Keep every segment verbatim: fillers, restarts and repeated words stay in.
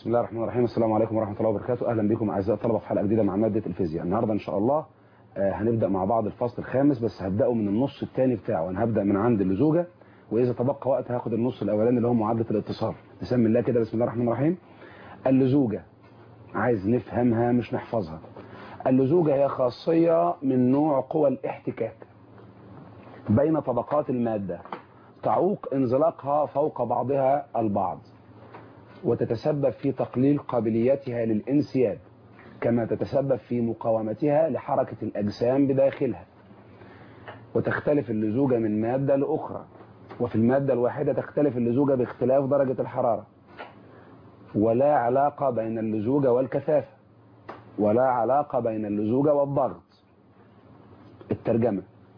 بسم الله الرحمن الرحيم. السلام عليكم ورحمة الله وبركاته. أهلا بكم أعزائي الطلبة في حلقة جديدة مع مادة الفيزياء. النهاردة إن شاء الله آه هنبدأ مع بعض الفصل الخامس، بس هبدأه من النص الثاني بتاعه. أنا هبدأ من عند اللزوجة، وإذا تبقى وقت هاخد النص الأولاني اللي هو معادلة الاتصال. نسمي الله كده. بسم الله الرحمن الرحيم. اللزوجة عايز نفهمها مش نحفظها. اللزوجة هي خاصية من نوع قوى الاحتكاك بين طبقات المادة تعوق انزلاقها فوق بعضها البعض، وتتسبب في تقليل قابليتها للانسياب، كما تتسبب في مقاومتها لحركة الأجسام بداخلها. وتختلف اللزوجة من مادة لأخرى، وفي المادة الواحدة تختلف اللزوجة باختلاف درجة الحرارة، ولا علاقة بين اللزوجة والكثافة، ولا علاقة بين اللزوجة والضغط. الترجمة: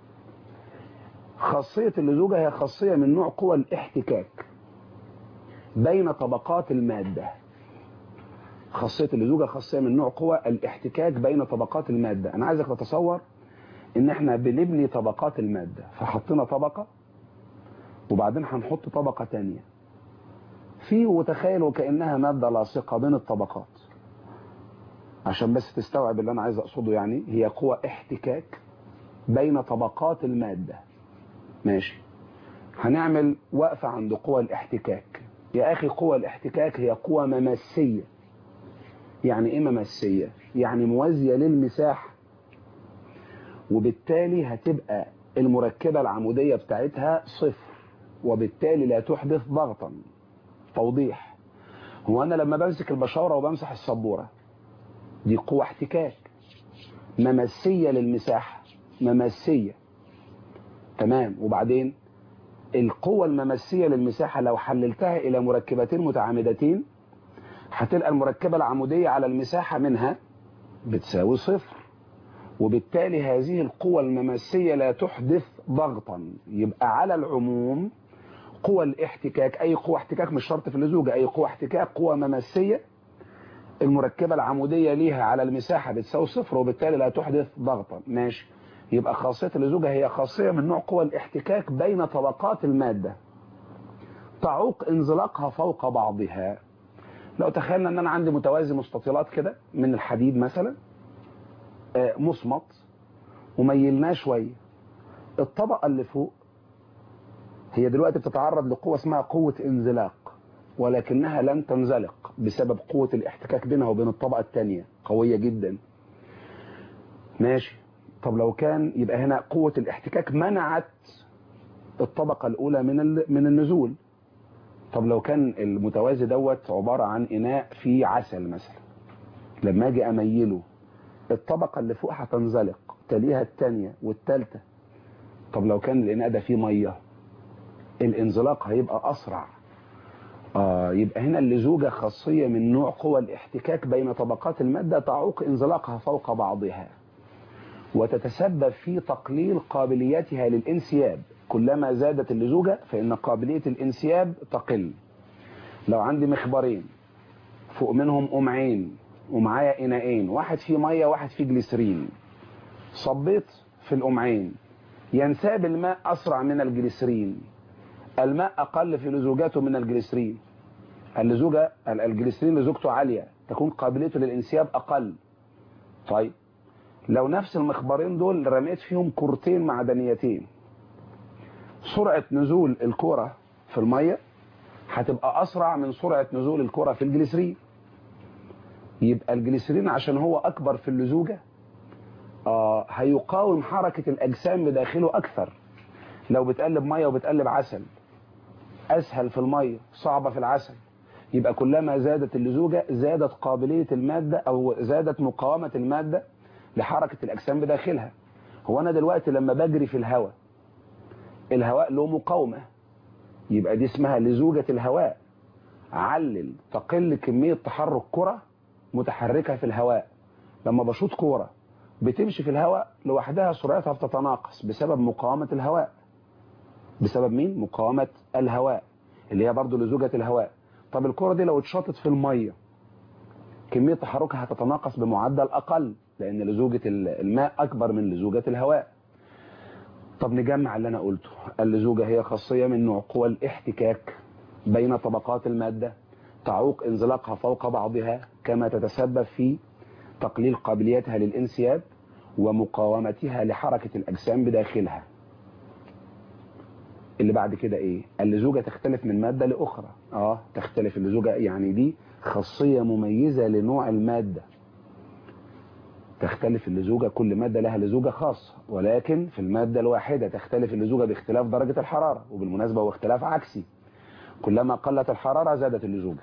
خاصية اللزوجة هي خاصية من نوع قوى الاحتكاك بين طبقات المادة. خاصية اللزوجة خاصية من نوع قوى الاحتكاك بين طبقات المادة. أنا عايزك تتصور إن إحنا بنبني طبقات المادة، فحطينا طبقة وبعدين هنحط طبقة تانية في، وتخيلوا كأنها مادة لاصقة بين الطبقات. عشان بس تستوعب اللي أنا عايز أقصده، يعني هي قوى احتكاك بين طبقات المادة. ماشي، هنعمل وقفة عند قوى الاحتكاك. يا أخي، قوى الاحتكاك هي قوى مماسية. يعني إيه مماسية؟ يعني موازية للمساحة، وبالتالي هتبقى المركبة العمودية بتاعتها صفر، وبالتالي لا تحدث ضغطا. توضيح: هو أنا لما بمسك البشاورة وبمسح السبورة، دي قوة احتكاك مماسية للمساحة، مماسية. تمام. وبعدين القوة المماسية للمساحة لو حللتها إلى مركبتين متعامدتين، هتلقى المركبة العمودية على المساحة منها بتساوي صفر، وبالتالي هذه القوة المماسية لا تحدث ضغطا. يبقى على العموم قوى الاحتكاك، أي قوة احتكاك، مش شرط في اللزوجة، أي قوة احتكاك قوة مماسية المركبة العمودية ليها على المساحة بتساوي صفر، وبالتالي لا تحدث ضغطا. ماشي. يبقى خاصية اللزوجة هي خاصية من نوع قوى الاحتكاك بين طبقات المادة تعوق انزلاقها فوق بعضها. لو تخيلنا ان انا عندي متوازي مستطيلات كده من الحديد مثلا، مصمت، وميلناه شويه. الطبقه اللي فوق هي دلوقتي بتتعرض لقوه اسمها قوه انزلاق، ولكنها لن تنزلق بسبب قوه الاحتكاك بينها وبين الطبقه الثانيه قويه جدا. ماشي. طب لو كان، يبقى هنا قوه الاحتكاك منعت الطبقه الاولى من من النزول. طب لو كان المتوازي دوت عباره عن اناء فيه عسل مثلا، لما اجي اميله الطبقه اللي فوق هتنزلق، تليها الثانيه والثالثه. طب لو كان الاناء ده فيه ميه، الانزلاق هيبقى اسرع. اه يبقى هنا اللزوجه خاصيه من نوع قوى الاحتكاك بين طبقات الماده تعوق انزلاقها فوق بعضها، وتتسبب في تقليل قابليتها للانسياب. كلما زادت اللزوجه فان قابليه الانسياب تقل. لو عندي مخبرين فوق منهم قمعين ومعايا اناءين، واحد فيه ميه واحد فيه جليسرين، صبيت في القمعين، ينساب الماء اسرع من الجليسرين. الماء اقل في لزوجاته من الجليسرين. اللزوجه الجليسرين لزوجته عاليه، تكون قابليته للانسياب اقل. طيب لو نفس المخبرين دول رميت فيهم كرتين معدنيتين، سرعه نزول الكره في الميه هتبقى اسرع من سرعه نزول الكره في الجليسرين. يبقى الجليسرين عشان هو اكبر في اللزوجه آه هيقاوم حركه الاجسام بداخله اكثر. لو بتقلب ميه وبتقلب عسل، اسهل في الميه صعبه في العسل. يبقى كلما زادت اللزوجه زادت قابليه الماده، او زادت مقاومه الماده لحركه الاجسام بداخلها. هو انا دلوقتي لما بجري في الهواء، الهواء له مقاومه، يبقى دي اسمها لزوجه الهواء. علل تقل كميه تحرك كره متحركه في الهواء. لما بشوط كوره بتمشي في الهواء لوحدها، سرعتها بتتناقص بسبب مقاومه الهواء. بسبب مين؟ مقاومه الهواء اللي هي برضو لزوجه الهواء. طب الكرة دي لو اتشاطت في المية، كمية تحركها هتتناقص بمعدل أقل، لأن لزوجة الماء أكبر من لزوجة الهواء. طب نجمع اللي أنا قلته. اللزوجة هي خاصية من نوع قوى الاحتكاك بين طبقات المادة تعوق انزلاقها فوق بعضها، كما تتسبب في تقليل قابليتها للانسياب ومقاومتها لحركة الأجسام بداخلها. اللي بعد كده ايه؟ اللزوجة تختلف من مادة لأخرى. اه تختلف اللزوجة، يعني دي خاصية مميزة لنوع المادة. تختلف اللزوجة، كل مادة لها لزوجة خاصة، ولكن في المادة الواحدة تختلف اللزوجة باختلاف درجة الحرارة، وبالمناسبة هو اختلاف عكسي، كلما قلت الحرارة زادت اللزوجة.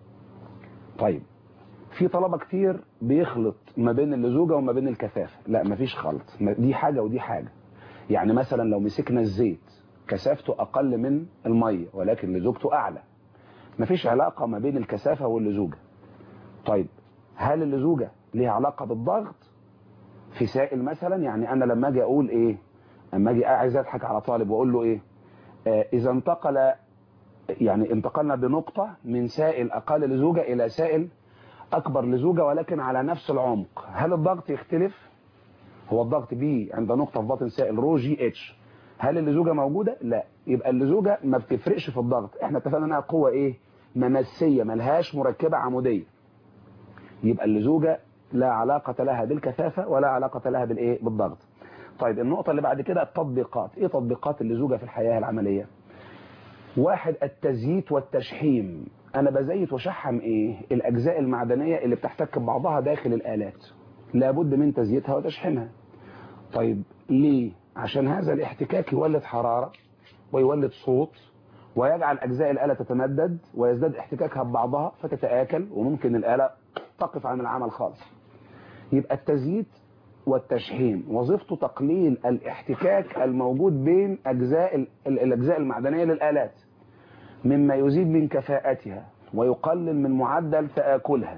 طيب في طلبة كتير بيخلط ما بين اللزوجة وما بين الكثافة. لا مفيش خلط، دي حاجة ودي حاجة. يعني مثلا لو مسكنا الزيت كثافته أقل من المية ولكن لزوجته أعلى، مفيش علاقة ما بين الكثافة واللزوجة. طيب هل اللزوجة ليها علاقة بالضغط في سائل مثلا؟ يعني أنا لما أجي أقول إيه، لما أجي عايز أضحك على طالب وأقول له إيه، آه إذا انتقل، يعني انتقلنا بنقطة من سائل أقل لزوجة إلى سائل أكبر لزوجة ولكن على نفس العمق، هل الضغط يختلف؟ هو الضغط بي عند نقطة في باطن سائل رو جي اتش، هل اللزوجة موجودة؟ لا. يبقى اللزوجة ما بتفرقش في الضغط، احنا اتفقنا انها قوة ايه؟ مماسية، ملهاش مركبة عمودية. يبقى اللزوجة لا علاقة لها بالكثافة ولا علاقة لها بالايه؟ بالضغط. طيب النقطة اللي بعد كده التطبيقات. ايه تطبيقات اللزوجة في الحياة العملية؟ واحد، التزييت والتشحيم. انا بزيت وشحم ايه؟ الاجزاء المعدنية اللي بتحتك ببعضها داخل الالات، لابد من تزييتها وتشحيمها. طيب ليه؟ عشان هذا الاحتكاك يولد حرارة ويولد صوت ويجعل أجزاء الآلة تتمدد ويزداد احتكاكها ببعضها فتتآكل وممكن الآلة تقف عن العمل خالص. يبقى التزييت والتشحيم وظيفته تقليل الاحتكاك الموجود بين أجزاء الأجزاء المعدنية للآلات، مما يزيد من كفاءتها ويقلل من معدل تآكلها.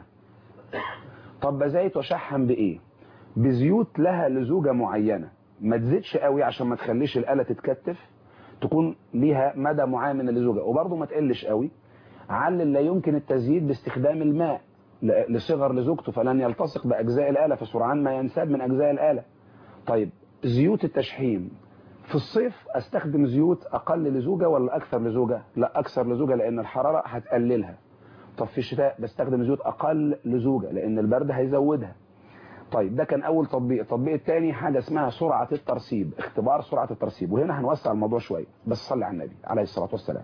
طب بزيت وشحم بإيه؟ بزيوت لها لزوجة معينة، ما تزيدش قوي عشان ما تخليش الآلة تتكتف، تكون ليها مدى معين من اللزوجة، وبرضه ما تقلش قوي. علل لا يمكن التزييت باستخدام الماء لصغر لزوجته فلن يلتصق بأجزاء الآلة فسرعان ما ينساب من أجزاء الآلة. طيب زيوت التشحيم في الصيف استخدم زيوت أقل لزوجة ولا أكثر لزوجة؟ لا أكثر لزوجة لأن الحرارة هتقللها. طب في الشتاء بستخدم زيوت أقل لزوجة لأن البرد هيزودها. طيب ده كان أول تطبيق. التطبيق الثاني حاجة اسمها سرعة الترسيب، اختبار سرعة الترسيب، وهنا هنوسع الموضوع شوية بس صلي على النبي عليه الصلاة والسلام.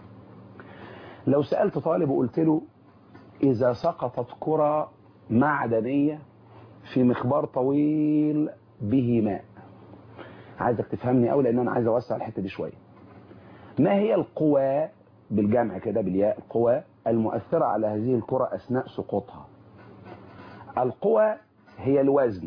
لو سألت طالب وقلت له إذا سقطت كرة معدنية في مخبار طويل به ماء، عايزك تفهمني أوي لأن أنا عايز أوسع الحتة دي شوية. ما هي القوى بالجمع كده بالياء، القوى المؤثرة على هذه الكرة أثناء سقوطها؟ القوى هي الوزن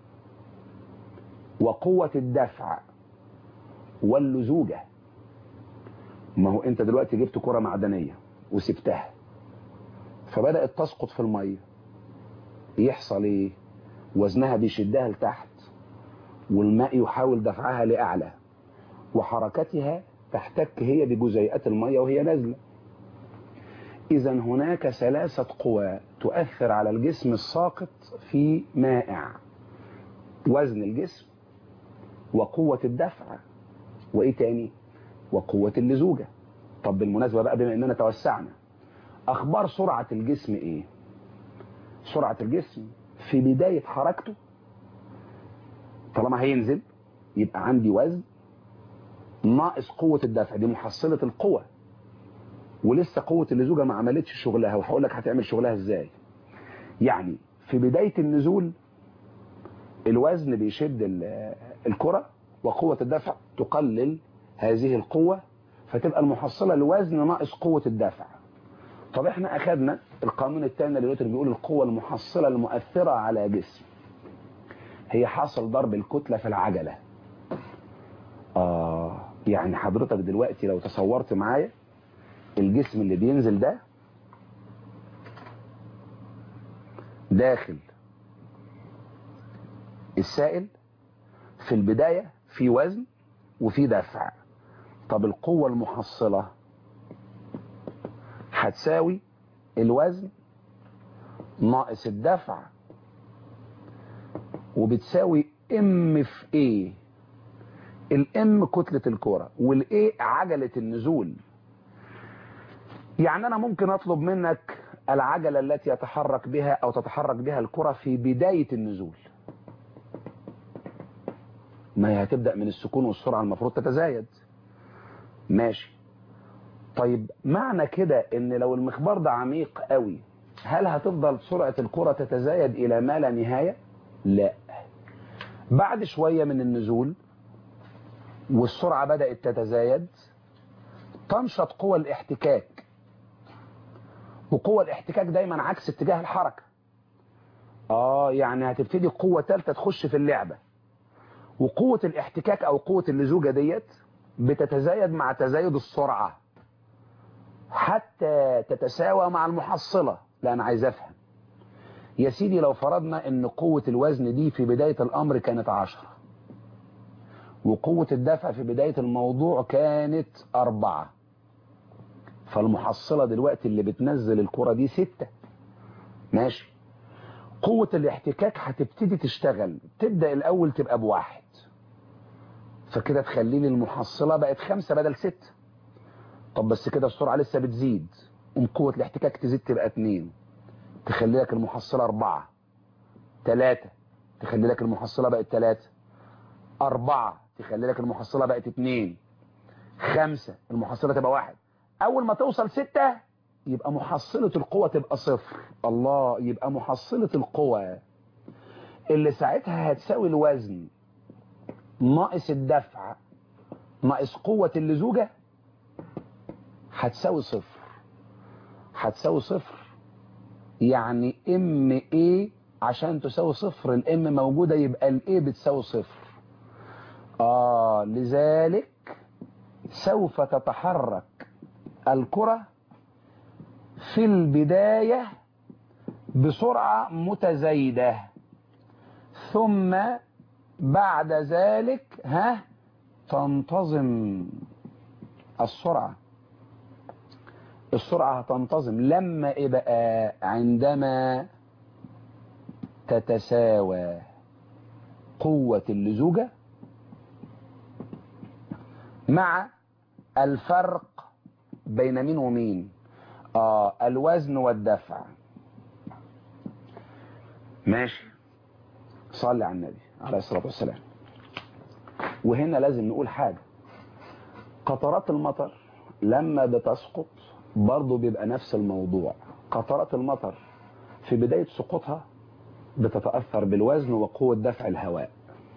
وقوة الدفع واللزوجة. ما هو انت دلوقتي جبت كرة معدنية وسبتها فبدأت تسقط في المية، يحصل ايه؟ وزنها بيشدها لتحت والماء يحاول دفعها لأعلى وحركتها تحتك هي بجزيئات المية وهي نازلة. إذا هناك ثلاثة قوى تؤثر على الجسم الساقط في مائع: وزن الجسم وقوة الدفع وإيه تاني؟ وقوة اللزوجة. طب بالمناسبة بقى بما إننا توسعنا، أخبار سرعة الجسم إيه؟ سرعة الجسم في بداية حركته طالما هينزل يبقى عندي وزن ناقص قوة الدفع، دي محصلة القوة، ولسه قوة اللزوجة ما عملتش شغلها، وهقول لك هتعمل شغلها إزاي. يعني في بداية النزول الوزن بيشد الكرة وقوة الدفع تقلل هذه القوة فتبقى المحصلة الوزن ناقص قوة الدفع. طب احنا اخدنا القانون الثاني اللي بيقول القوة المحصلة المؤثرة على جسم هي حاصل ضرب الكتلة في العجلة. آه يعني حضرتك دلوقتي لو تصورت معايا الجسم اللي بينزل ده داخل السائل، في البداية في وزن وفي دفع. طب القوة المحصلة هتساوي الوزن ناقص الدفع وبتساوي ام في ايه. الام كتلة الكرة والايه عجلة النزول. يعني انا ممكن اطلب منك العجلة التي يتحرك بها او تتحرك بها الكرة في بداية النزول، ما هي هتبدأ من السكون والسرعة المفروض تتزايد. ماشي. طيب معنى كده ان لو المخبار ده عميق قوي هل هتفضل سرعة الكرة تتزايد الى ما لا نهاية؟ لا. بعد شوية من النزول والسرعة بدأت تتزايد تنشط قوى الاحتكاك، وقوة الاحتكاك دايما عكس اتجاه الحركة. اه يعني هتبتدي قوة ثالثة تخش في اللعبة، وقوة الاحتكاك او قوة اللزوجة ديت بتتزايد مع تزايد السرعة حتى تتساوى مع المحصلة. لا انا عايز افهم يا سيدي، لو فرضنا ان قوة الوزن دي في بداية الامر كانت عشرة، وقوة الدفع في بداية الموضوع كانت اربعة، فالمحصلة دلوقتي اللي بتنزل الكرة دي ستة. ماشي. قوة الاحتكاك هتبتدي تشتغل، تبدأ الاول تبقى بواحد، فكده تخلي لي المحصلة بقت خمسة بدل ستة. طب بس كده السرعة لسه بتزيد، قوم قوة الاحتكاك تزيد تبقى اتنين، تخلي لك المحصلة اربعة. تلاتة تخلي لك المحصلة بقت تلاتة. اربعة تخلي لك المحصلة بقت اتنين. خمسة المحصلة تبقى واحد. اول ما توصل ستة يبقى محصلة القوة تبقى صفر. الله، يبقى محصلة القوة اللي ساعتها هتساوي الوزن ناقص الدفع ناقص قوة اللزوجة هتساوي صفر. هتساوي صفر يعني ام ايه عشان تساوي صفر الام موجودة، يبقى الايه بتساوي صفر. اه لذلك سوف تتحرك الكرة في البداية بسرعة متزايدة، ثم بعد ذلك ها تنتظم السرعة. السرعة هتنتظم لما ايه بقى؟ عندما تتساوى قوة اللزوجة مع الفرق بين مين ومين؟ آه الوزن والدفع. ماشي. صلي على النبي عليه الصلاة والسلام. وهنا لازم نقول حاجة، قطرات المطر لما بتسقط برضو بيبقى نفس الموضوع. قطرات المطر في بداية سقوطها بتتأثر بالوزن وقوة دفع الهواء،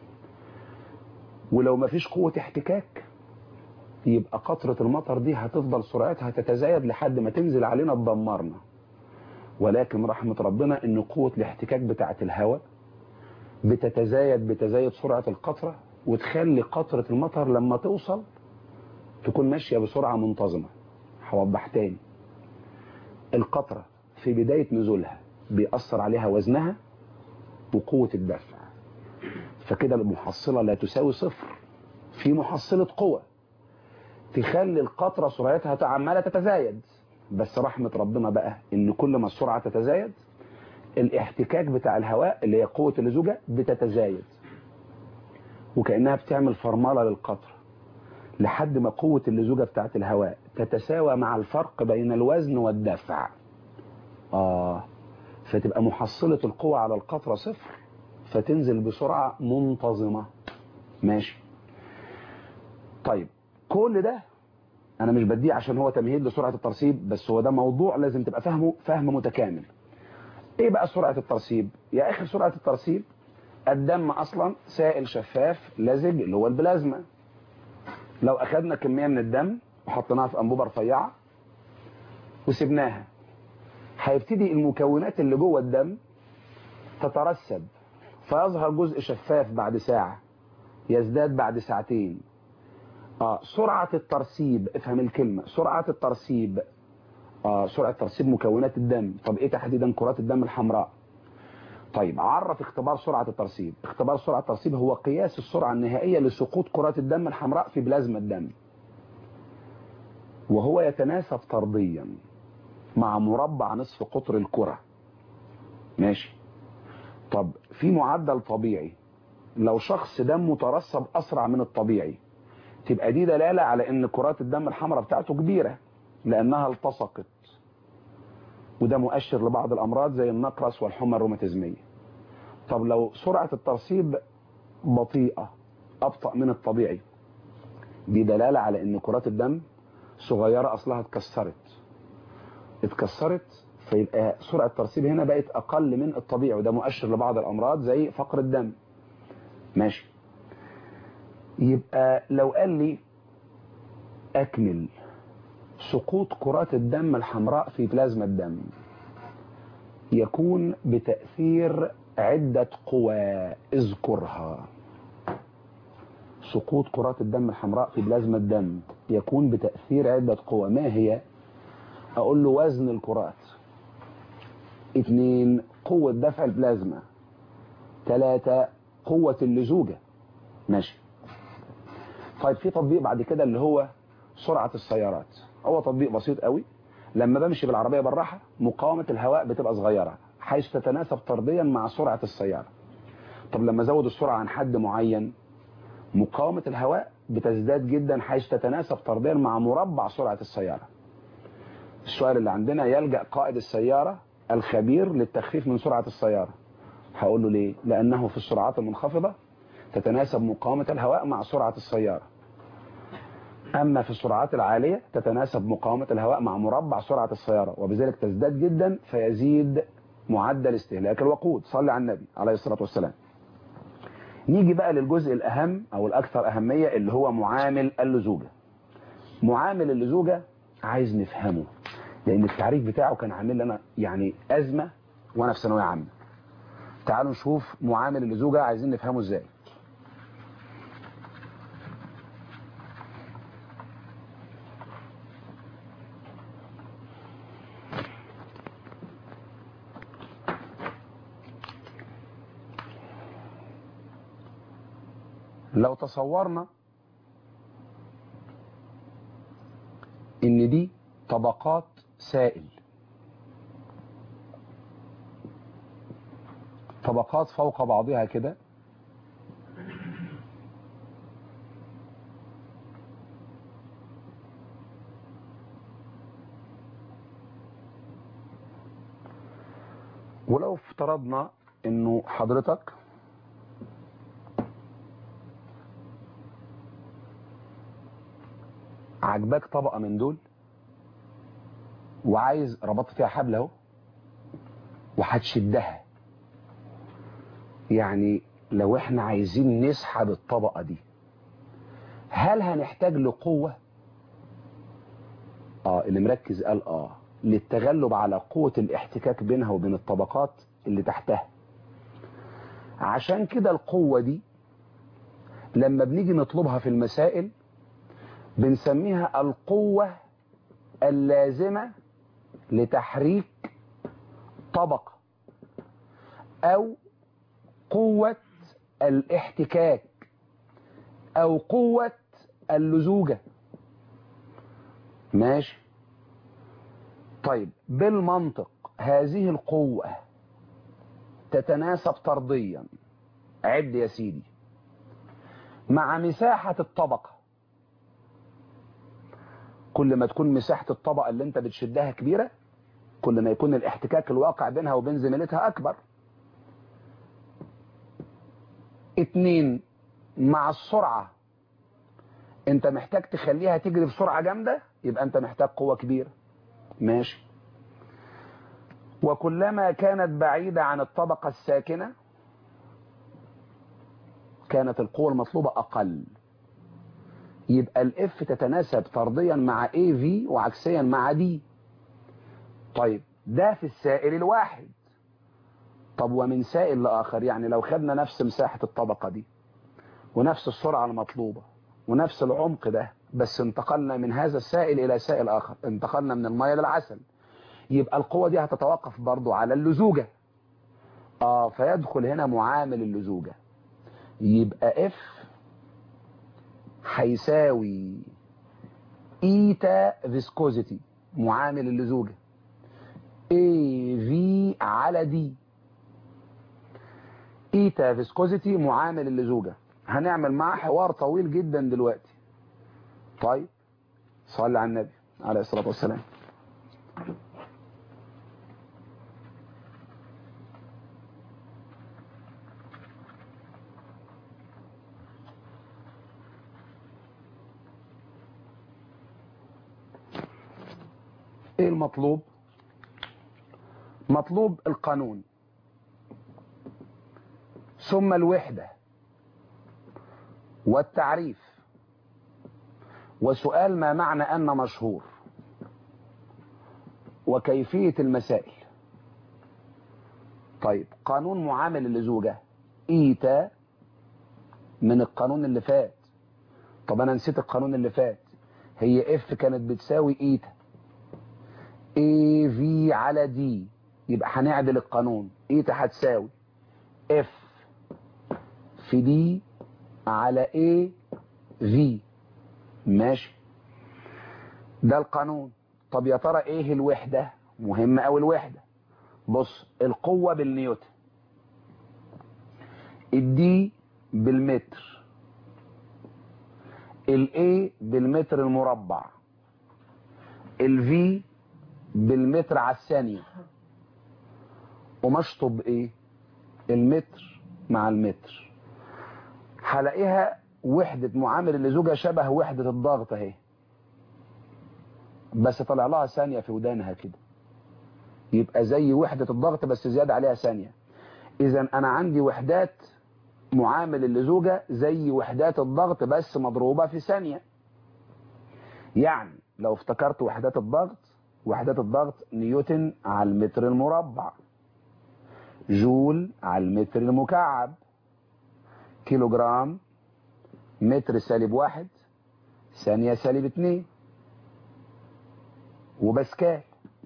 ولو ما فيش قوة احتكاك يبقى قطرة المطر دي هتفضل سرعتها تتزايد لحد ما تنزل علينا تدمرنا. ولكن رحمة ربنا ان قوة الاحتكاك بتاعة الهواء بتتزايد بتزايد سرعة القطرة، وتخلي قطرة المطر لما توصل تكون ماشية بسرعة منتظمة. هوضح تاني، القطرة في بداية نزولها بيأثر عليها وزنها وقوة الدفع، فكده المحصلة لا تساوي صفر. في محصلة قوة تخلي القطرة سرعتها عمالة تتزايد، بس رحمة ربنا بقى ان كل ما السرعة تتزايد الاحتكاك بتاع الهواء اللي هي قوة اللزوجة بتتزايد، وكأنها بتعمل فرمالة للقطرة لحد ما قوة اللزوجة بتاعت الهواء تتساوى مع الفرق بين الوزن والدفع. آه فتبقى محصلة القوة على القطرة صفر، فتنزل بسرعة منتظمة. ماشي. طيب كل ده انا مش بديه عشان هو تمهيد لسرعة الترسيب، بس هو ده موضوع لازم تبقى فاهمه فهم متكامل. ايه بقى سرعة الترسيب يا اخي؟ سرعة الترسيب الدم اصلا سائل شفاف لزج اللي هو البلازما. لو اخدنا كمية من الدم وحطيناها في انبوبة رفيعة وسبناها، هيبتدي المكونات اللي جوه الدم تترسب، فيظهر جزء شفاف بعد ساعة، يزداد بعد ساعتين. اه سرعة الترسيب، افهم الكلمة، سرعة الترسيب آه سرعة ترسيب مكونات الدم. طب ايه تحديدا؟ كرات الدم الحمراء. طيب عرف اختبار سرعة الترسيب. اختبار سرعة الترسيب هو قياس السرعة النهائية لسقوط كرات الدم الحمراء في بلازما الدم، وهو يتناسب طرديا مع مربع نصف قطر الكرة. ماشي. طب في معدل طبيعي، لو شخص دمه ترسب اسرع من الطبيعي تبقى دي دلالة على ان كرات الدم الحمراء بتاعته كبيرة. لأنها التصقت، وده مؤشر لبعض الأمراض زي النقرس والحمى الروماتيزمية. طب لو سرعة الترسيب بطيئة أبطأ من الطبيعي، دي دلالة على أن كرات الدم صغيرة أصلها اتكسرت اتكسرت فيبقى سرعة الترسيب هنا بقت أقل من الطبيعي، وده مؤشر لبعض الأمراض زي فقر الدم. ماشي. يبقى لو قال لي أكمل سقوط كرات الدم الحمراء في بلازما الدم يكون بتأثير عدة قوى اذكرها. سقوط كرات الدم الحمراء في بلازما الدم يكون بتأثير عدة قوى. ما هي؟ أقول له وزن الكرات، اثنين قوة دفع البلازما، ثلاثة قوة اللزوجة. ماشي. طيب في تطبيق بعد كده اللي هو سرعة السيارات. هو تطبيق بسيط قوي. لما بمشي بالعربية بالراحة مقاومة الهواء بتبقى صغيرة حيث تتناسب طرديا مع سرعة السيارة. طب لما ازود السرعة عن حد معين مقاومة الهواء بتزداد جدا حيث تتناسب طرديا مع مربع سرعة السيارة. السؤال اللي عندنا: يلجأ قائد السيارة الخبير للتخفيف من سرعة السيارة. هقول له ليه؟ لأنه في السرعات المنخفضة تتناسب مقاومة الهواء مع سرعة السيارة، أما في السرعات العالية تتناسب مقاومة الهواء مع مربع سرعة السيارة، وبذلك تزداد جدا فيزيد معدل استهلاك الوقود. صلي على النبي عليه الصلاة والسلام. نيجي بقى للجزء الأهم أو الأكثر أهمية اللي هو معامل اللزوجة. معامل اللزوجة عايز نفهمه لأن التعريف بتاعه كان عامل لنا يعني أزمة وأنا في ثانوية عامة. تعالوا نشوف معامل اللزوجة عايزين نفهمه إزاي. لو تصورنا ان دي طبقات سائل، طبقات فوق بعضها كده، ولو افترضنا انه حضرتك عجبك طبقة من دول وعايز ربطت فيها حبل اهو وهتشدها، يعني لو احنا عايزين نسحب الطبقة دي هل هنحتاج لقوة؟ اه اللي مركز قال اه للتغلب على قوة الاحتكاك بينها وبين الطبقات اللي تحتها. عشان كده القوة دي لما بنيجي نطلبها في المسائل بنسميها القوة اللازمة لتحريك طبقة او قوة الاحتكاك او قوة اللزوجة. ماشي. طيب بالمنطق هذه القوة تتناسب طرديا، عد يا سيدي، مع مساحة الطبقة. كل ما تكون مساحة الطبقة اللي انت بتشدها كبيرة كل ما يكون الاحتكاك الواقع بينها وبين زميلتها اكبر. اتنين، مع السرعة انت محتاج تخليها تجري بسرعة جامدة يبقى انت محتاج قوة كبيرة. ماشي. وكلما كانت بعيدة عن الطبقة الساكنة كانت القوة المطلوبة اقل، يبقى الاف تتناسب طرديا مع اي في وعكسيا مع دي. طيب ده في السائل الواحد. طب ومن سائل لاخر، يعني لو خدنا نفس مساحة الطبقة دي ونفس السرعة المطلوبة ونفس العمق ده بس انتقلنا من هذا السائل الى سائل اخر، انتقلنا من المية للعسل، يبقى القوة دي هتتوقف برضو على اللزوجة. اه فيدخل هنا معامل اللزوجة، يبقى اف هيساوي ايتا فيسكوزيتي معامل اللزوجة اي في على دي. ايتا فيسكوزيتي معامل اللزوجة هنعمل معاه حوار طويل جدا دلوقتي. طيب صلي على النبي عليه الصلاة والسلام. ايه المطلوب؟ مطلوب القانون ثم الوحدة والتعريف وسؤال ما معنى أن مشهور وكيفية المسائل. طيب قانون معامل اللزوجة إيتا من القانون اللي فات. طب أنا نسيت القانون اللي فات. هي اف كانت بتساوي إيتا اي في على دي، يبقى هنعدل القانون. إيتا هتساوي اف في دي على اي في. ماشي، ده القانون. طب يا ترى ايه الوحدة؟ مهمة اوي الوحدة. بص، القوة بالنيوتن، الدي بالمتر، الاي بالمتر المربع، الفي بالمتر على الثانية، ومشطب ايه؟ المتر مع المتر. هلاقيها وحدة معامل اللزوجة شبه وحدة الضغط اهي، بس طلع لها ثانية في ودانها كده، يبقى زي وحدة الضغط بس زيادة عليها ثانية. اذا انا عندي وحدات معامل اللزوجة زي وحدات الضغط بس مضروبة في ثانية. يعني لو افتكرت وحدات الضغط، وحدات الضغط نيوتن على المتر المربع، جول على المتر المكعب، كيلوجرام متر سالب واحد، ثانية سالب اتنين، وباسكال.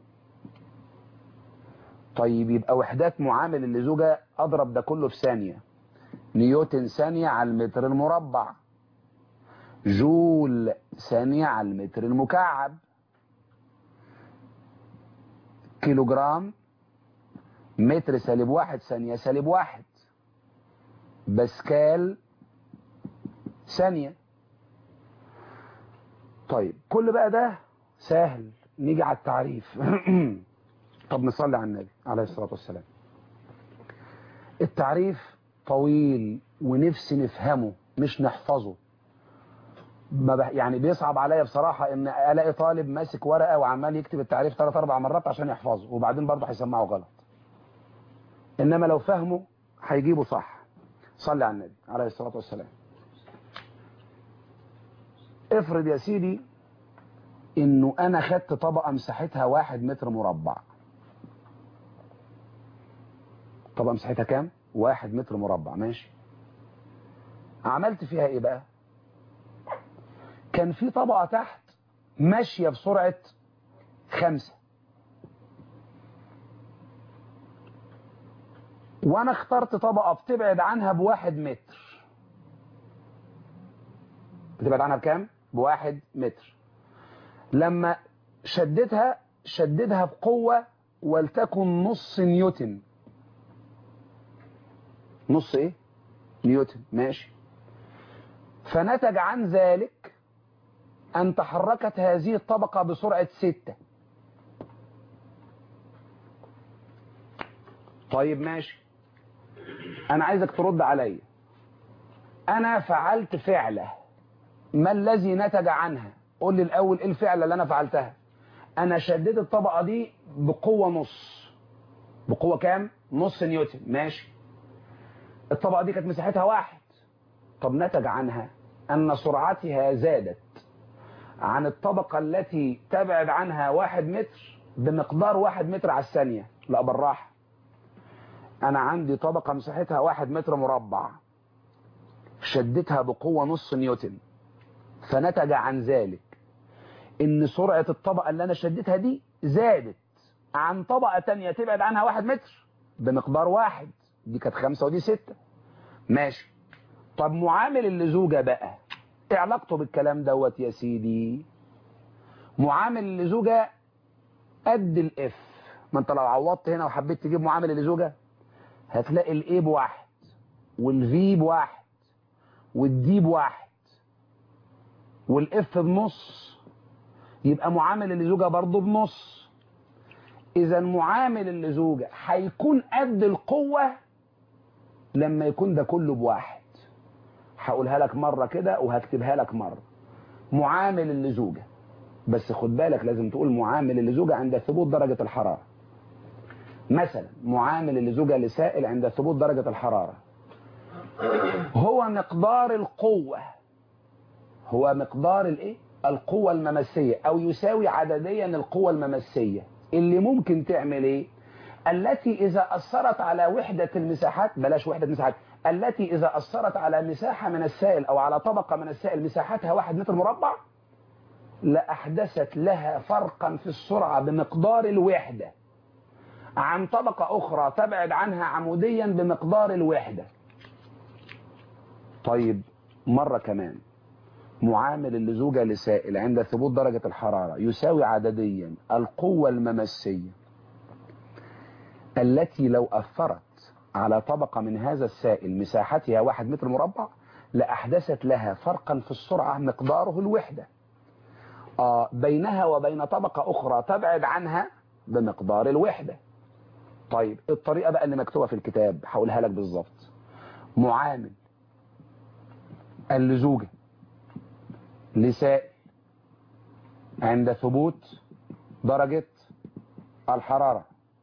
طيب يبقى وحدات معامل اللزوجة اضرب ده كله في ثانية. نيوتن ثانية على المتر المربع، جول ثانية على المتر المكعب، كيلوجرام متر سالب واحد ثانية سالب واحد، باسكال ثانية. طيب كل بقى ده سهل، نيجي على التعريف. طب نصلي على النبي عليه الصلاة والسلام. التعريف طويل ونفسي نفهمه مش نحفظه. ما بح يعني بيصعب عليا بصراحة ان الاقي طالب ماسك ورقة وعمال يكتب التعريف ثلاث اربع مرات عشان يحفظه، وبعدين برضه هيسمعه غلط. انما لو فهمه هيجيبه صح. صلي على النبي عليه الصلاة والسلام. افرض يا سيدي انه انا خدت طبقة مساحتها واحد متر مربع. طبقة مساحتها كام؟ واحد متر مربع. ماشي، عملت فيها ايه بقى؟ كان في طبقة تحت ماشية بسرعة خمسة، وانا اخترت طبقة بتبعد عنها بواحد متر. بتبعد عنها بكام؟ بواحد متر. لما شدتها شددها بقوة ولتكن نص نيوتن. نص ايه؟ نيوتن. ماشي، فنتج عن ذلك ان تحركت هذه الطبقة بسرعة ستة. طيب ماشي، انا عايزك ترد عليا. انا فعلت فعلة، ما الذي نتج عنها؟ قول لي الاول ايه الفعلة اللي انا فعلتها. انا شددت الطبقة دي بقوة نص. بقوة كام؟ نص نيوتن. ماشي، الطبقة دي كانت مساحتها واحد. طب نتج عنها ان سرعتها زادت عن الطبقة التي تبعد عنها واحد متر بمقدار واحد متر على الثانية. لا بالراحة، انا عندي طبقة مساحتها واحد متر مربع، شدتها بقوة نص نيوتن، فنتج عن ذلك ان سرعة الطبقة اللي انا شدتها دي زادت عن طبقة تانية تبعد عنها واحد متر بمقدار واحد. دي كانت خمسة ودي ستة. ماشي، طب معامل اللزوجة بقى ايه علاقته بالكلام دوت يا سيدي؟ معامل اللزوجة قد الاف. ما انت لو عوضت هنا وحبيت تجيب معامل اللزوجة هتلاقي الاي بواحد، والفي بواحد، والدي بواحد، والاف بنص. يبقى معامل اللزوجة برضه بنص. إذا معامل اللزوجة هيكون قد القوة لما يكون ده كله بواحد. هقولها لك مرة كده وهكتبها لك مرة. معامل اللزوجة، بس خد بالك لازم تقول معامل اللزوجة عند ثبوت درجة الحرارة. مثلا معامل اللزوجة لسائل عند ثبوت درجة الحرارة هو مقدار القوة، هو مقدار الايه؟ القوة الممسية، او يساوي عدديا القوة الممسية اللي ممكن تعمل ايه؟ التي اذا اثرت على وحدة المساحات، بلاش وحدة مساحات، التي اذا اثرت على مساحة من السائل او على طبقة من السائل مساحتها واحد متر مربع لأحدثت لها فرقا في السرعة بمقدار الوحدة عن طبقة أخرى تبعد عنها عموديا بمقدار الوحدة. طيب مرة كمان، معامل اللزوجة لسائل عند ثبوت درجة الحرارة يساوي عدديا القوة الممسية التي لو أثرت على طبقة من هذا السائل مساحتها واحد متر مربع لأحدثت لها فرقا في السرعة مقداره الوحدة آه بينها وبين طبقة أخرى تبعد عنها بمقدار الوحدة. طيب الطريقة بقى اللي مكتوبة في الكتاب هقولها لك بالظبط. معامل اللزوجة لسائل عند ثبوت درجة الحرارة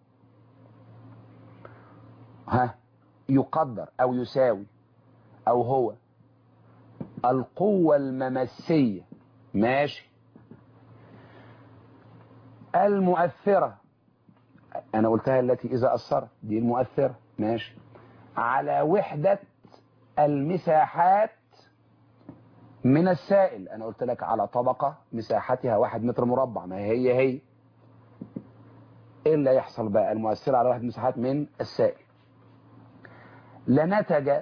ها يقدر أو يساوي أو هو القوة الممسية، ماشي، المؤثرة، أنا قلتها التي إذا أثرت، دي المؤثرة، ماشي، على وحدة المساحات من السائل، أنا قلت لك على طبقة مساحتها واحد متر مربع، ما هي هي إيه اللي يحصل بقى؟ المؤثرة على وحدة مساحات من السائل لنتج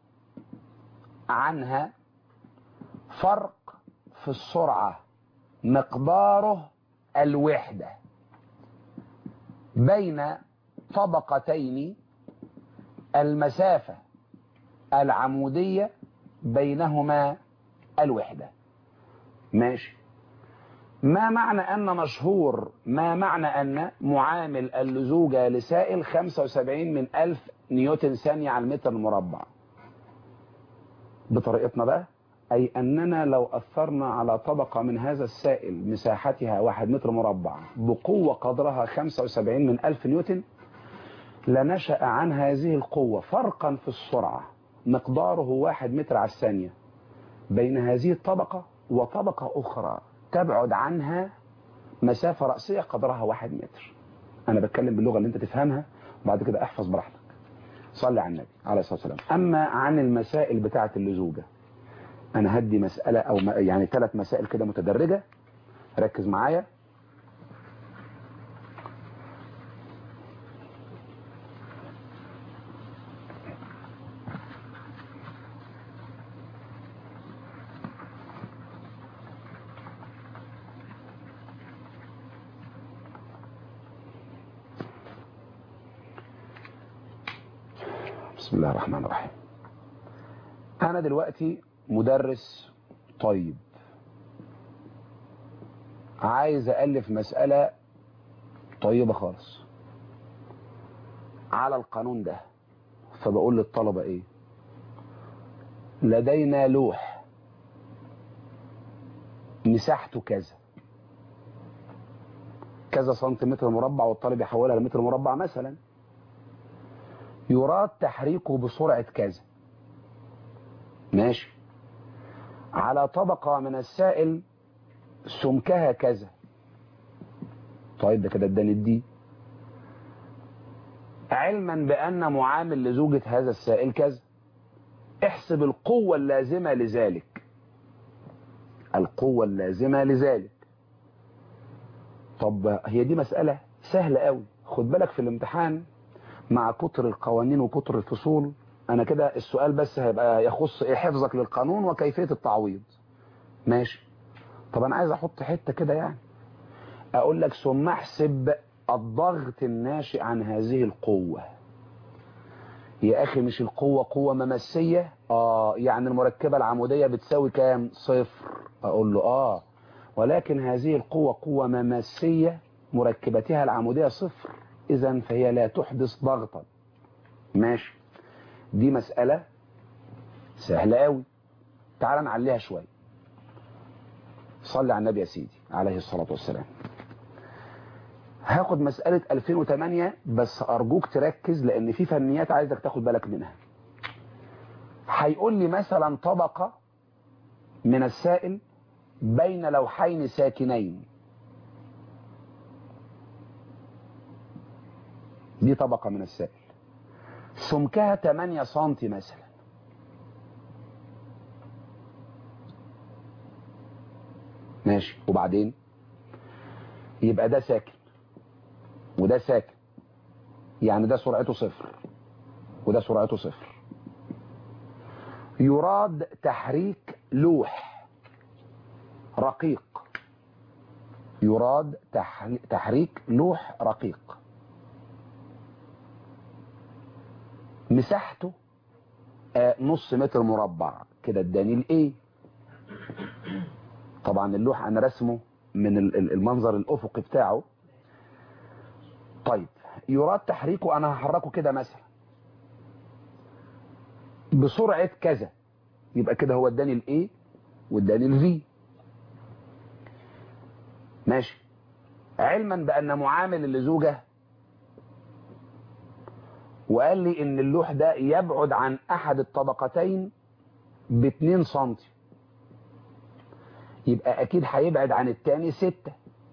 عنها فرق في السرعة مقداره الوحدة بين طبقتين المسافة العمودية بينهما الوحدة، ماشي. ما معنى أن مشهور ما معنى أن معامل اللزوجة لسائل خمسة وسبعين من ألف نيوتن ثانية على المتر المربع؟ بطريقتنا بقى، أي أننا لو أثرنا على طبقة من هذا السائل مساحتها واحد متر مربع بقوة قدرها خمسة وسبعين من ألف نيوتن لنشأ عن هذه القوة فرقا في السرعة مقداره واحد متر على الثانية بين هذه الطبقة وطبقة أخرى تبعد عنها مسافة رأسية قدرها واحد متر. أنا بتكلم باللغة اللي أنت تفهمها وبعد كده احفظ براحتك. صلي على النبي عليه الصلاة والسلام. أما عن المسائل بتاعة اللزوجة، أنا هدي مسألة أو يعني ثلاث مسائل كده متدرجة، ركز معايا. بسم الله الرحمن الرحيم. أنا دلوقتي مدرس طيب، عايز ألف مسألة طيبة خالص على القانون ده، فبقول للطلبة إيه؟ لدينا لوح مساحته كذا كذا سنتيمتر مربع، والطالب يحولها لمتر مربع مثلا، يراد تحريكه بسرعة كذا، ماشي، على طبقة من السائل سمكها كذا. طيب ده كده اداني الدي، علما بأن معامل لزوجة هذا السائل كذا، احسب القوة اللازمة لذلك، القوة اللازمة لذلك. طب هي دي مسألة سهلة قوي، خد بالك في الامتحان مع كتر القوانين وكتر الفصول، انا كده السؤال بس هيبقى يخص ايه؟ حفظك للقانون وكيفية التعويض، ماشي. طب انا عايز احط حتة كده، يعني اقول لك ثم احسب الضغط الناشئ عن هذه القوة. يا اخي مش القوة قوة ممسية؟ اه، يعني المركبة العمودية بتساوي كام؟ صفر. اقول له اه، ولكن هذه القوة قوة مماسية مركبتها العمودية صفر، إذن فهي لا تحدث ضغطا. ماشي، دي مسألة سهلة قوي. تعال نعليها شوية. صلي على النبي يا سيدي عليه الصلاة والسلام. هاخد مسألة ألفين وثمانية بس أرجوك تركز، لأن في فنيات عايزك تاخد بالك منها. هيقول لي مثلا طبقة من السائل بين لوحين ساكنين، دي طبقة من السائل سمكها ثمانية سنتي مثلا. ماشي، وبعدين يبقى ده ساكن وده ساكن، يعني ده سرعته صفر وده سرعته صفر. يراد تحريك لوح رقيق، يراد تحريك لوح رقيق مساحته آه نص متر مربع كده، اداني الايه. طبعا اللوح انا رسمه من المنظر الافقي بتاعه. طيب يراد تحريكه، انا هحركه كده مثلا بسرعة كذا، يبقى كده هو اداني الايه واداني الفي. ماشي، علما بان معامل اللزوجة وقال لي ان اللوح ده يبعد عن احد الطبقتين باتنين سنتي، يبقى اكيد هيبعد عن التاني ستة.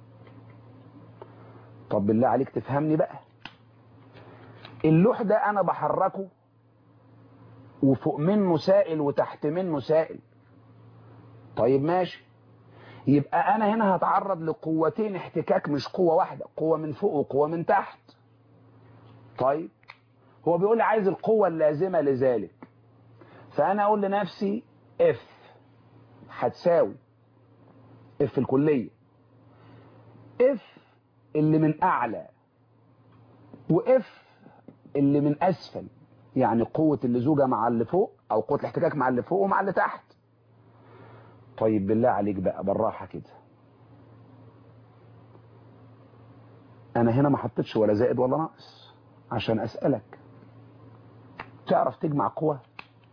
طب بالله عليك تفهمني بقى، اللوح ده انا بحركه وفوق منه سائل وتحت منه سائل. طيب ماشي، يبقى انا هنا هتعرض لقوتين احتكاك، مش قوة واحدة، قوة من فوق وقوة من تحت. طيب هو بيقول لي عايز القوة اللازمة لذلك، فانا اقول لنفسي اف هتساوي اف الكلية، اف اللي من اعلى واف اللي من اسفل، يعني قوة اللزوجة مع اللي فوق او قوة الاحتكاك مع اللي فوق ومع اللي تحت. طيب بالله عليك بقى بالراحة كده، انا هنا ما حطيتش ولا زائد ولا ناقص عشان اسألك تعرف تجمع قوة؟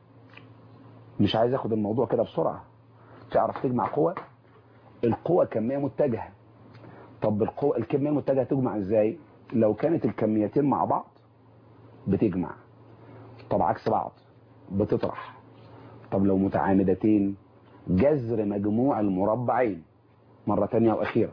مش عايز اخد الموضوع كده بسرعة. تعرف تجمع قوة؟ القوة كمية متجهة. طب القوة الكمية المتجهة تجمع ازاي؟ لو كانت الكميتين مع بعض بتجمع، طب عكس بعض بتطرح. طب لو متعامدتين جذر مجموع المربعين. مرة تانية واخيرة،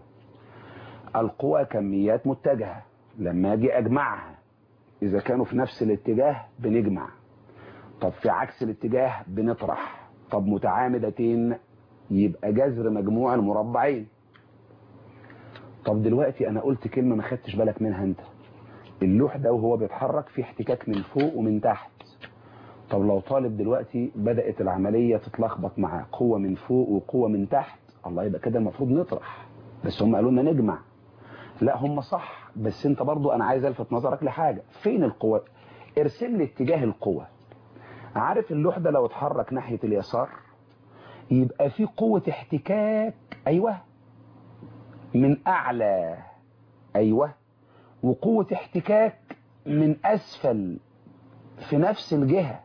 القوى كميات متجهة، لما اجي اجمعها اذا كانوا في نفس الاتجاه بنجمع، طب في عكس الاتجاه بنطرح. طب متعامدتين يبقى جذر مجموع المربعين. طب دلوقتي انا قلت كلمة ما خدتش بالك منها انت، اللوح ده وهو بيتحرك في احتكاك من فوق ومن تحت. طب لو طالب دلوقتي بدأت العملية تتلخبط مع قوة من فوق وقوة من تحت، الله يبقى كده المفروض نطرح، بس هم قالوا لنا نجمع. لا هم صح، بس انت برضو انا عايز الفت نظرك لحاجة. فين القوة؟ ارسم لي اتجاه القوة. عارف اللوح ده لو اتحرك ناحية اليسار يبقى في قوة احتكاك، ايوه من اعلى، ايوه، وقوة احتكاك من اسفل في نفس الجهة.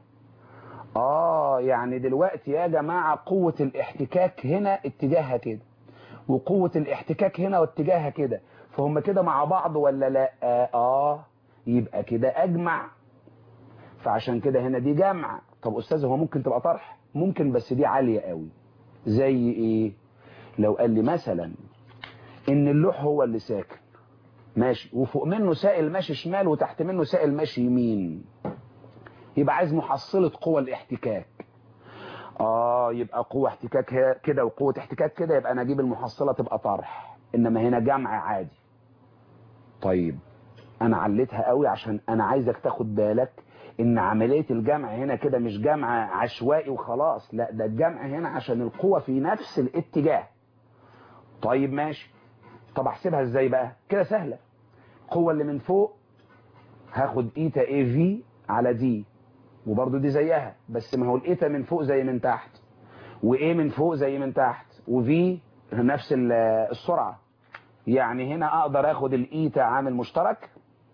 اه يعني دلوقتي يا جماعة قوة الاحتكاك هنا اتجاهها كده، وقوة الاحتكاك هنا واتجاهها كده، فهم كده مع بعض ولا لا؟ اه, آه يبقى كده اجمع. فعشان كده هنا دي جمع. طب استاذ هو ممكن تبقى طرح؟ ممكن، بس دي عالية قوي. زي ايه؟ لو قال لي مثلا ان اللوح هو اللي ساكن ماشي، وفوق منه سائل ماشي شمال وتحت منه سائل ماشي يمين، يبقى عايز محصلة قوة الاحتكاك. اه يبقى قوة احتكاك كده وقوة احتكاك كده، يبقى انا اجيب المحصلة تبقى طرح، انما هنا جمع عادي. طيب انا عليتها قوي عشان انا عايزك تاخد بالك ان عملية الجمع هنا كده مش جمع عشوائي وخلاص، لا ده الجمع هنا عشان القوة في نفس الاتجاه. طيب ماشي، طب احسبها ازاي بقى؟ كده سهلة. القوة اللي من فوق هاخد ايتا اي في على دي، وبرضو دي زيها، بس ما هو الايتا من فوق زي من تحت، وايه من فوق زي من تحت، وفي نفس السرعة. يعني هنا اقدر اخد الايتا عامل مشترك،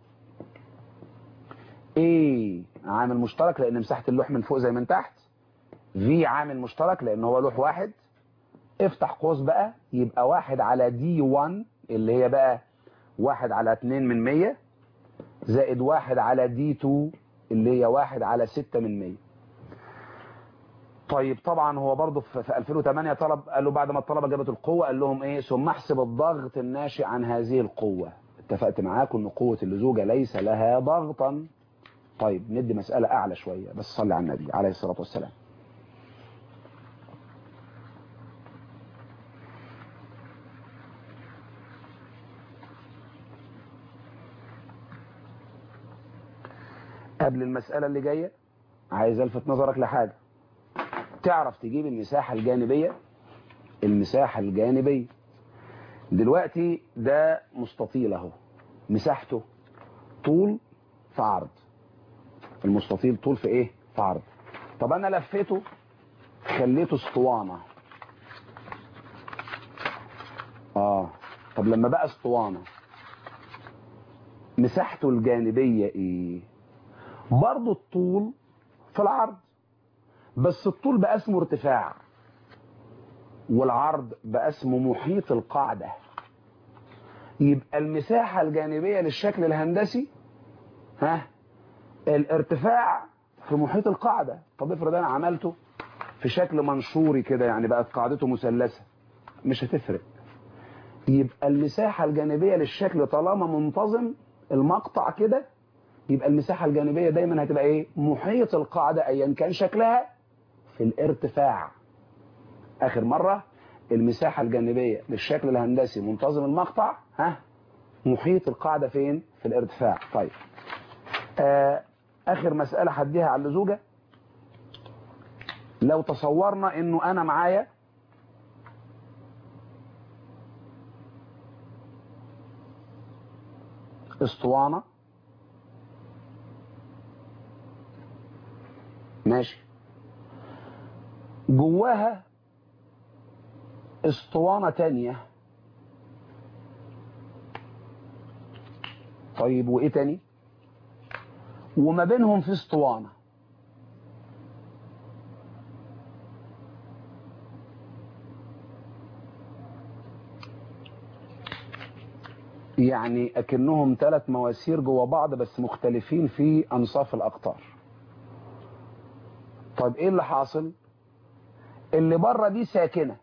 ايه عامل مشترك لان مساحة اللوح من فوق زي من تحت، في عامل مشترك لان هو لوح واحد، افتح قوس بقى يبقى واحد على دي واحد اللي هي بقى واحد على اتنين من مية زائد واحد على دي اتنين اللي هي واحد على ستة من مية. طيب طبعا هو برضه في ألفين وتمانية طلب، قالوا بعد ما الطلبة جابت القوة قال لهم ايه ثم احسب الضغط الناشئ عن هذه القوة. اتفقت معاكم ان قوة اللزوجة ليس لها ضغطا. طيب ندي مسألة اعلى شوية بس صلي على النبي عليه الصلاة والسلام. قبل المسألة اللي جاية عايز الفت نظرك لحاجة. تعرف تجيب المساحة الجانبية؟ المساحة الجانبية دلوقتي ده مستطيل اهو، مساحته طول في عرض. المستطيل طول في ايه؟ في عرض. طب انا لفيته خليته اسطوانة. اه طب لما بقى اسطوانة مساحته الجانبية ايه؟ برضو الطول في العرض، بس الطول بقى اسمه ارتفاع والعرض بقى اسمه محيط القاعدة. يبقى المساحة الجانبية للشكل الهندسي ها الارتفاع في محيط القاعدة. طب افرض انا عملته في شكل منشوري كده يعني بقت قاعدته مثلثة، مش هتفرق. يبقى المساحة الجانبية للشكل طالما منتظم المقطع كده يبقى المساحة الجانبية دايما هتبقى ايه؟ محيط القاعدة ايا كان شكلها في الارتفاع. اخر مرة المساحة الجانبية للشكل الهندسي منتظم المقطع ها محيط القاعدة فين؟ في الارتفاع. طيب آه اخر مسألة هديها على اللزوجة. لو تصورنا انه انا معايا اسطوانة ماشي جواها اسطوانة تانية. طيب وايه تاني؟ وما بينهم في اسطوانة. يعني اكنهم ثلاث مواسير جوا بعض بس مختلفين في انصاف الاقطار. طيب ايه اللي حاصل؟ اللي بره دي ساكنة،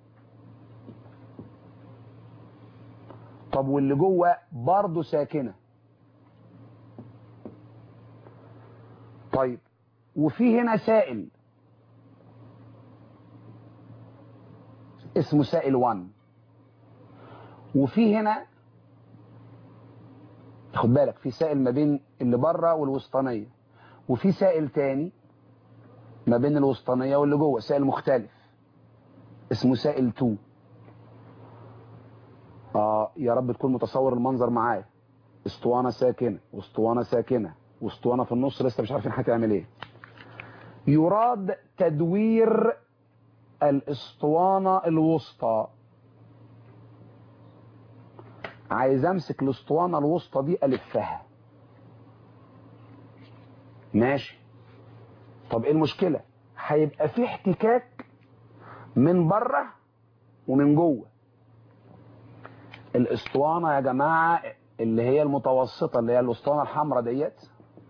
طب واللي جوه برضه ساكنة. طيب وفي هنا سائل اسمه سائل واحد، وفي هنا خد بالك في سائل ما بين اللي بره والوسطانية، وفي سائل تاني ما بين الوسطانية واللي جوه سائل مختلف اسمه سائل اتنين. اه يا رب تكون متصور المنظر معايا. اسطوانة ساكنة واسطوانة ساكنة واسطوانة في النص لسه مش عارفين هتعمل ايه. يراد تدوير الاسطوانة الوسطى. عايز امسك الاسطوانة الوسطى دي الفها. ماشي. طب ايه المشكلة؟ هيبقى في احتكاك من بره ومن جوه. الاسطوانة يا جماعة اللي هي المتوسطة اللي هي الاسطوانة الحمراء ديت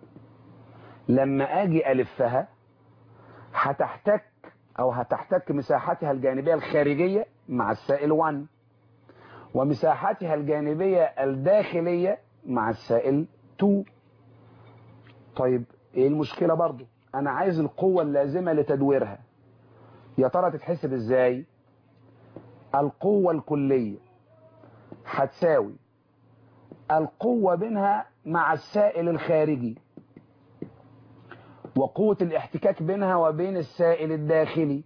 لما اجي الفها هتحتك او هتحتك مساحتها الجانبية الخارجية مع السائل واحد ومساحتها الجانبية الداخلية مع السائل اتنين. طيب ايه المشكلة برضو؟ انا عايز القوة اللازمة لتدويرها. يا ترى تتحسب ازاي؟ القوة الكلية هتساوي القوة بينها مع السائل الخارجي وقوة الاحتكاك بينها وبين السائل الداخلي.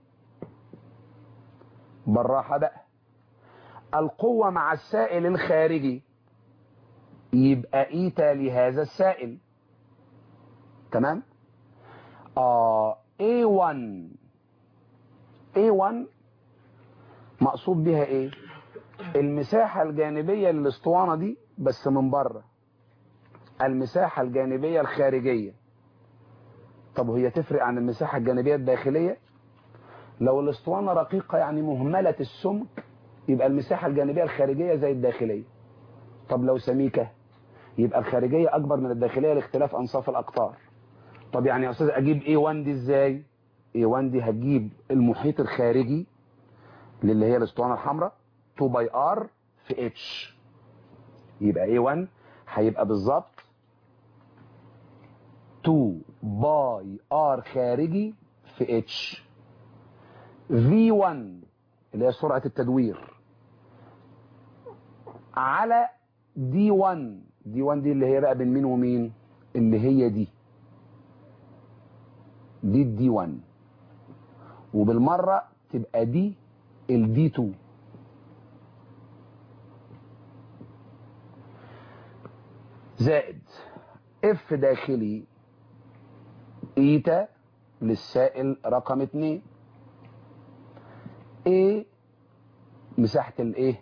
بالراحة بقى. القوة مع السائل الخارجي يبقى ايتا لهذا السائل. تمام؟ آه إيه واحد إيه واحد مقصود بها ايه؟ المساحة الجانبية للاسطوانة دي بس من بره، المساحة الجانبية الخارجية. طب وهي تفرق عن المساحة الجانبية الداخلية؟ لو الاسطوانة رقيقة يعني مهملة السمك يبقى المساحة الجانبية الخارجية زي الداخلية. طب لو سميكة يبقى الخارجية أكبر من الداخلية لاختلاف أنصاف الأقطار. طب يعني يا أستاذ أجيب إيه وان دي إزاي؟ إيه وان دي هتجيب المحيط الخارجي اللي هي الاسطوانة الحمراء اتنين باي ار في اتش، يبقى إيه وان هيبقى بالظبط اتنين باي ار خارجي في اتش. في واحد اللي هي سرعة التدوير على دي واحد، دي واحد دي اللي هي بقى بين مين ومين؟ اللي هي دي دي الدي واحد، وبالمرة تبقى دي الدي اتنين. زائد اف داخلي ايتا للسائل رقم اتنين، ايه مساحة الايه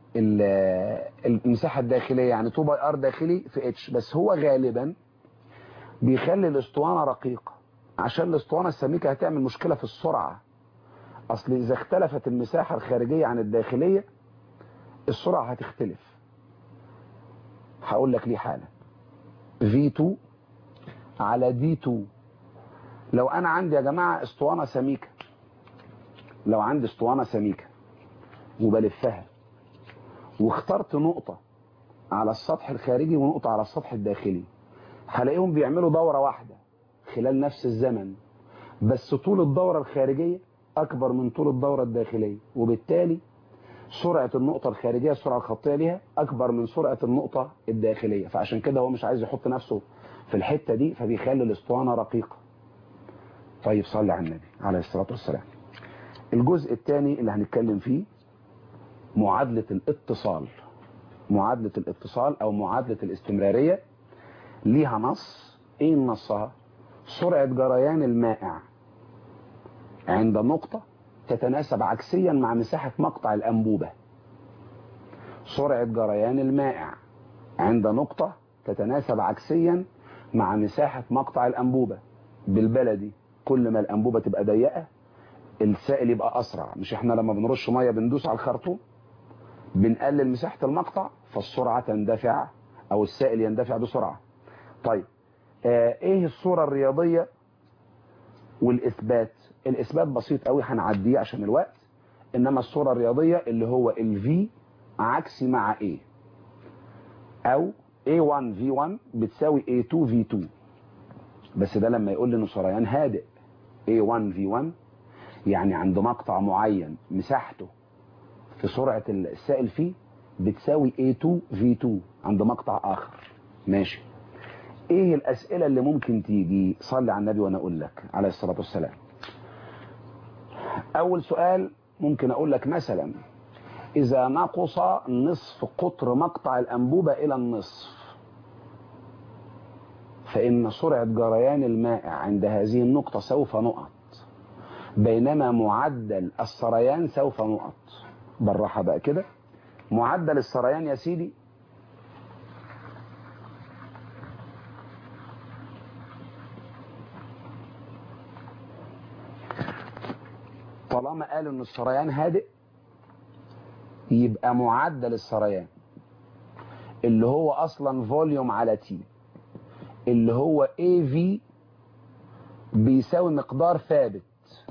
المساحة الداخلية يعني اتنين باي ار داخلي في اتش. بس هو غالبا بيخلي الاسطوانة رقيقة عشان الاسطوانة السميكة هتعمل مشكلة في السرعة. اصل اذا اختلفت المساحة الخارجية عن الداخلية السرعة هتختلف. هقول لك ليه حالا. في اتنين على دي اتنين، لو انا عندي يا جماعة اسطوانة سميكة، لو عندي اسطوانة سميكة وبلفها واخترت نقطة على السطح الخارجي ونقطة على السطح الداخلي، هلاقيهم بيعملوا دورة واحدة خلال نفس الزمن، بس طول الدورة الخارجية أكبر من طول الدورة الداخلية، وبالتالي سرعة النقطة الخارجية السرعة الخطية ليها أكبر من سرعة النقطة الداخلية. فعشان كده هو مش عايز يحط نفسه في الحتة دي، فبيخلي الاسطوانة رقيقة. طيب صلي على النبي عليه الصلاة والسلام. الجزء الثاني اللي هنتكلم فيه معادلة الاتصال. معادلة الاتصال أو معادلة الاستمرارية ليها نص. ايه نصها؟ سرعة جريان المائع عند نقطة تتناسب عكسيا مع مساحة مقطع الأنبوبة. سرعة جريان المائع عند نقطة تتناسب عكسيا مع مساحة مقطع الأنبوبة. بالبلدي كل ما الأنبوبة تبقى ضيقة السائل يبقى أسرع. مش احنا لما بنرش مية بندوس على الخرطوم بنقلل مساحة المقطع فالسرعة تندفع أو السائل يندفع بسرعة. طيب آه ايه الصورة الرياضية والاثبات؟ الاثبات بسيط قوي هنعديه عشان الوقت، انما الصورة الرياضية اللي هو الفي عكسي مع A، او إيه واحد في واحد بتساوي إيه اتنين في اتنين. بس ده لما يقول لي انه سريان هادئ. إيه واحد في واحد يعني عند مقطع معين مساحته في سرعة السائل فيه بتساوي إيه اتنين في اتنين عند مقطع اخر. ماشي. ايه الاسئلة اللي ممكن تيجي؟ صلي على النبي وانا اقول لك عليه الصلاة والسلام. اول سؤال ممكن اقول لك مثلا اذا نقص نصف قطر مقطع الانبوبة الى النصف فان سرعة جريان المائع عند هذه النقطة سوف نقط، بينما معدل السريان سوف نقط. بالراحة بقى كده. معدل السريان يا سيدي طالما قالوا ان السريان هادئ يبقى معدل السريان اللي هو اصلا فوليوم على تي اللي هو اي في بيساوي مقدار ثابت.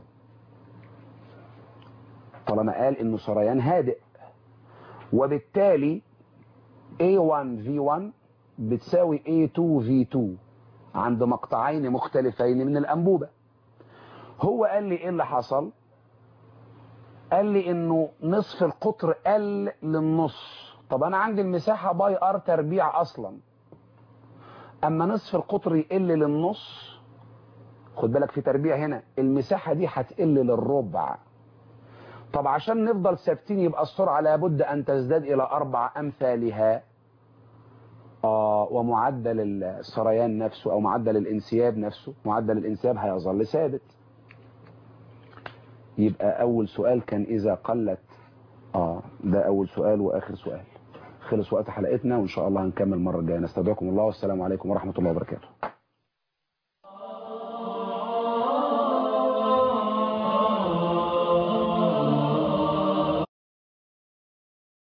طالما قال انه سريان هادئ وبالتالي إيه واحد في واحد بتساوي إيه اتنين في اتنين عند مقطعين مختلفين من الأنبوبة. هو قال لي ايه اللي حصل؟ قال لي انه نصف القطر قل للنص. طب انا عندي المساحة باي ار تربيع اصلا، اما نصف القطر يقل للنص خد بالك في تربيع هنا، المساحة دي هتقل للربع. طب عشان نفضل ثابتين يبقى السرعة لابد ان تزداد الى اربع امثالها. آه ومعدل السريان نفسه او معدل الانسياب نفسه، معدل الانسياب هيظل ثابت. يبقى اول سؤال كان اذا قلت اه ده اول سؤال واخر سؤال. خلص وقت حلقتنا وان شاء الله هنكمل المره الجايه. نستودعكم الله والسلام عليكم ورحمه الله وبركاته.